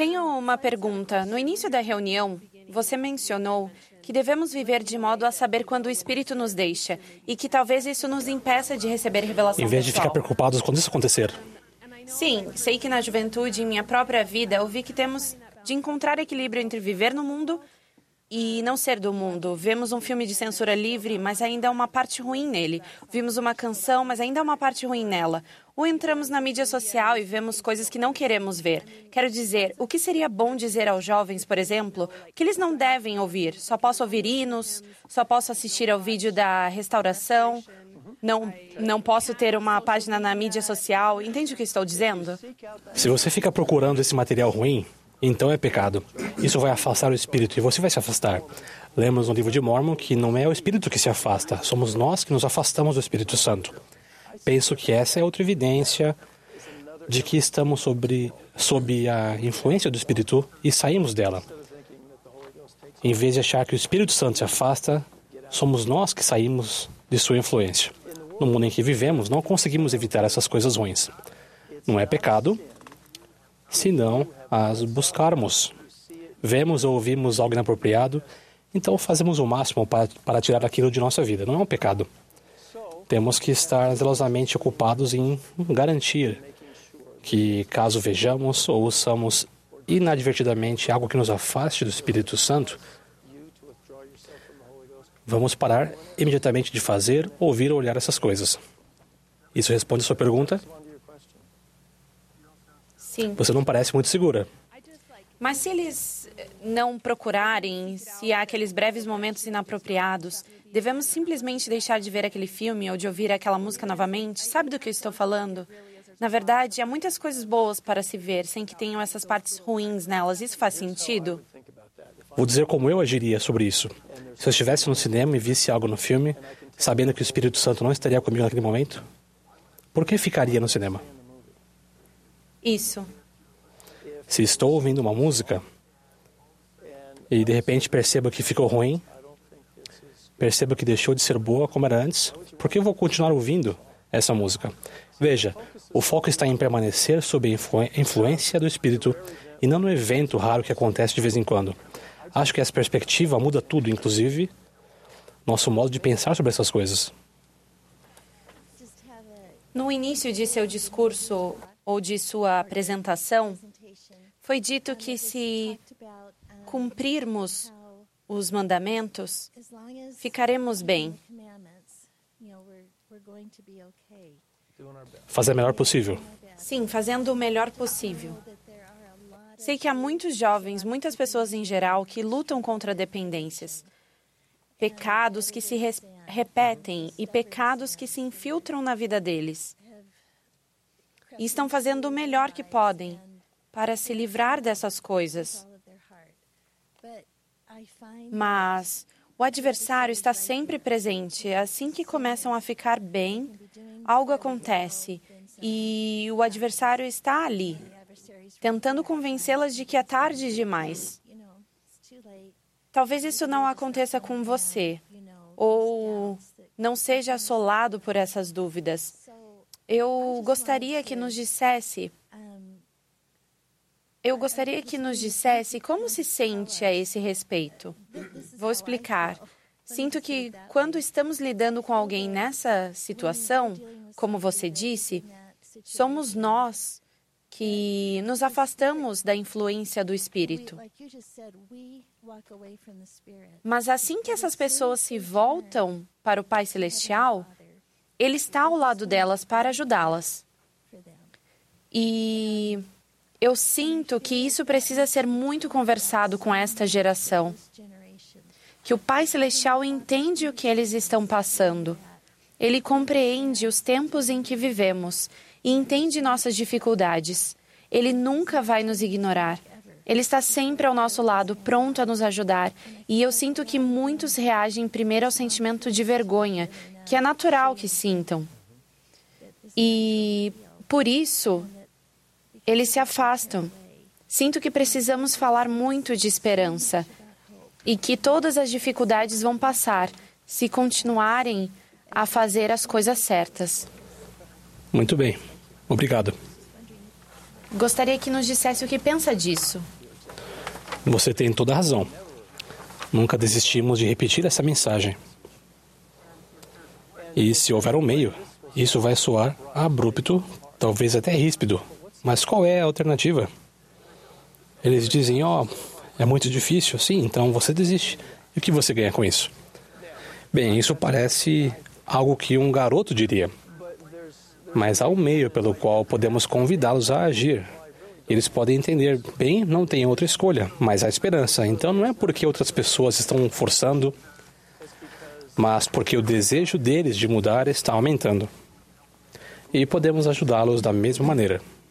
Tenho uma pergunta. No início da reunião, você mencionou que devemos viver de modo a saber quando o Espírito nos deixa e que talvez isso nos impeça de receber revelação Em vez de pessoal. ficar preocupados quando isso acontecer. Sim, sei que na juventude, em minha própria vida, eu vi que temos de encontrar equilíbrio entre viver no mundo e não ser do mundo. Vemos um filme de censura livre, mas ainda há uma parte ruim nele. Vimos uma canção, mas ainda há uma parte ruim nela. Ou entramos na mídia social e vemos coisas que não queremos ver. Quero dizer, o que seria bom dizer aos jovens, por exemplo, que eles não devem ouvir? Só posso ouvir hinos? Só posso assistir ao vídeo da restauração? Não posso ter uma página na mídia social? Entende o que estou dizendo? Se você fica procurando esse material ruim, então é pecado. Isso vai afastar o Espírito e você vai se afastar. Lemos no livro de Mórmon que não é o Espírito que se afasta, somos nós que nos afastamos do Espírito Santo. Penso que essa é outra evidência de que estamos sob a influência do Espírito e saímos dela. Em vez de achar que o Espírito Santo se afasta, somos nós que saímos de sua influência. No mundo em que vivemos, não conseguimos evitar essas coisas ruins. Não é pecado, senão as buscarmos. Vemos ou ouvimos algo inapropriado, então fazemos o máximo para tirar aquilo de nossa vida. Não é um pecado. Temos que estar zelosamente ocupados em garantir que, caso vejamos ou ouçamos inadvertidamente algo que nos afaste do Espírito Santo, vamos parar imediatamente de fazer, ouvir ou olhar essas coisas. Isso responde a sua pergunta? Sim. Você não parece muito segura. Mas se eles não procurarem, se há aqueles breves momentos inapropriados, devemos simplesmente deixar de ver aquele filme ou de ouvir aquela música novamente? Sabe do que eu estou falando? Na verdade, há muitas coisas boas para se ver, sem que tenham essas partes ruins nelas. Isso faz sentido? Vou dizer como eu agiria sobre isso. Se eu estivesse no cinema e visse algo no filme, sabendo que o Espírito Santo não estaria comigo naquele momento, por que ficaria no cinema? Isso. Se estou ouvindo uma música e de repente percebo que ficou ruim, percebo que deixou de ser boa como era antes, por que eu vou continuar ouvindo essa música? Veja, o foco está em permanecer sob a influência do Espírito e não no evento raro que acontece de vez em quando. Acho que essa perspectiva muda tudo, inclusive nosso modo de pensar sobre essas coisas. No início de seu discurso ou de sua apresentação, foi dito que se cumprirmos os mandamentos, ficaremos bem. Fazer o melhor possível. Sim, fazendo o melhor possível. Sei que há muitos jovens, muitas pessoas em geral, que lutam contra dependências. Pecados que se repetem e pecados que se infiltram na vida deles. E estão fazendo o melhor que podem para se livrar dessas coisas. Mas o adversário está sempre presente. Assim que começam a ficar bem, algo acontece e o adversário está ali, tentando convencê-las de que é tarde demais. Talvez isso não aconteça com você, ou não seja assolado por essas dúvidas. Eu gostaria que nos dissesse como se sente a esse respeito. Vou explicar. Sinto que quando estamos lidando com alguém nessa situação, como você disse, somos nós que nos afastamos da influência do Espírito. Mas assim que essas pessoas se voltam para o Pai Celestial, Ele está ao lado delas para ajudá-las. E eu sinto que isso precisa ser muito conversado com esta geração. Que o Pai Celestial entende o que eles estão passando. Ele compreende os tempos em que vivemos e entende nossas dificuldades. Ele nunca vai nos ignorar. Ele está sempre ao nosso lado, pronto a nos ajudar. E eu sinto que muitos reagem primeiro ao sentimento de vergonha, que é natural que sintam. E, por isso, eles se afastam. Sinto que precisamos falar muito de esperança e que todas as dificuldades vão passar se continuarem a fazer as coisas certas. Muito bem. Obrigado. Gostaria que nos dissesse o que pensa disso. Você tem toda a razão. Nunca desistimos de repetir essa mensagem. E se houver um meio, isso vai soar abrupto, talvez até ríspido. Mas qual é a alternativa? Eles dizem, é muito difícil. Sim, então você desiste. E o que você ganha com isso? Bem, isso parece algo que um garoto diria. Mas há um meio pelo qual podemos convidá-los a agir. Eles podem entender, bem, não tem outra escolha, mas há esperança. Então não é porque outras pessoas estão forçando, mas porque o desejo deles de mudar está aumentando. E podemos ajudá-los da mesma maneira.